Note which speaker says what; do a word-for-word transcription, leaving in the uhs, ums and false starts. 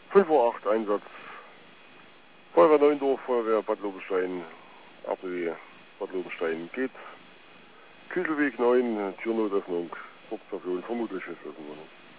Speaker 1: fünf Uhr acht Einsatz. Feuerwehr Neuendorf, Feuerwehr Bad Lobenstein, A P Bad Lobenstein geht. Küchelweg neun, Türnotöffnung, Druckstation, vermutlich Schiffsöffnung.